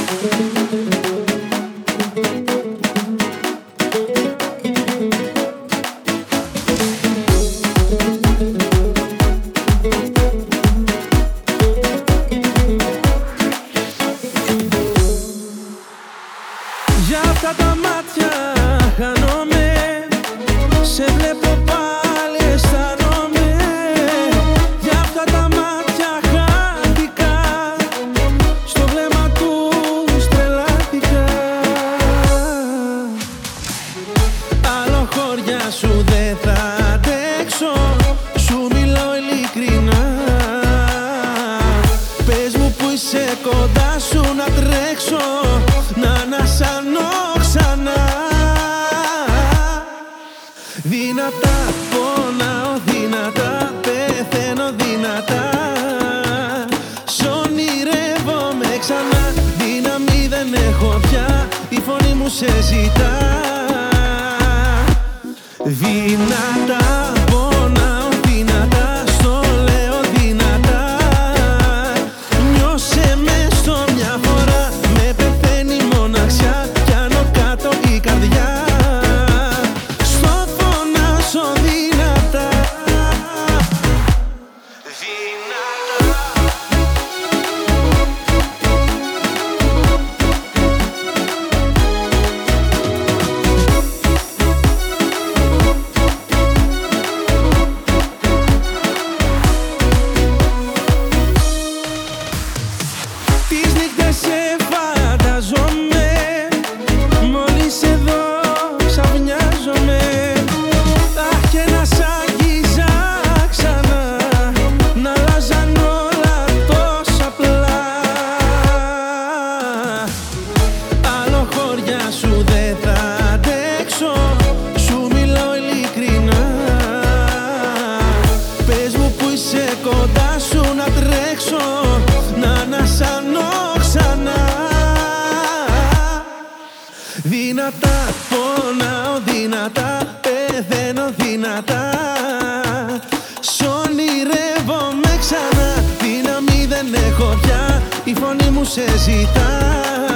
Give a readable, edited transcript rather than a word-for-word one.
Για αυτά τα μάτια χάνομαι, σε βλέπω πάλι αισθάνομαι. Για αυτά τα μάτια χάθηκα, στο βλέμμα τους τρελάθηκα. Άλλο χώρια σου δεν θα αντέξω, σου μιλώ ειλικρινά. Πες μου που είσαι κοντά σου να τρέξω, να ανασανώ ξανά. Δυνατά πονάω, δυνατά πεθαίνω, δυνατά σ' ονειρεύομαι ξανά. Δύναμη δεν έχω πια, η φωνή μου σε ζητά. Δυνατά πονάω, δυνατά στο λέω δυνατά. Νιώσε με στο μια φορά, με πεθαίνει μοναξιά κι άνω κάτω η καρδιά. Στο φωνάζω δυνατά. Τις νύχτες σε φανταζόμαι, μόλις εδώ ξαφνιάζομαι. Αχ, και να σ' άγγιζα ξανά, να αλλάζαν όλα τόσο απλά. Άλλο χώρια σου δεν θα αντέξω, σου μιλώ ειλικρινά. Πες μου που είσαι κοντά σου να τρέξω, να ανασανώ ξανά. Δυνατά πονάω, δυνατά πεθαίνω, δυνατά σ' ονειρεύομαι ξανά. Δύναμη δεν έχω πια, η φωνή μου σε ζητά.